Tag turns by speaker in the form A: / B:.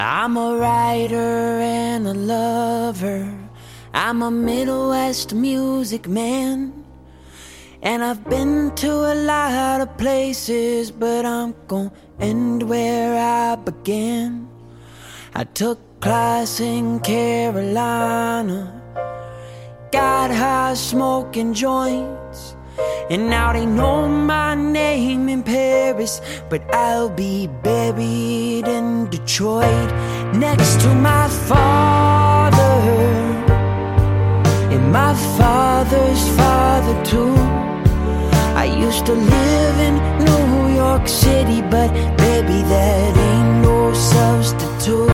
A: I'm a writer and a lover. I'm a Middle West music man. And I've been to a lot of places, but I'm gon' end where I began. I took class in Carolina, got high smoking joints, and now they know my name in Paris, but I'll be buried in Detroit next to my father and my father's father too. I used to live in New York City, but baby, that ain't no substitute.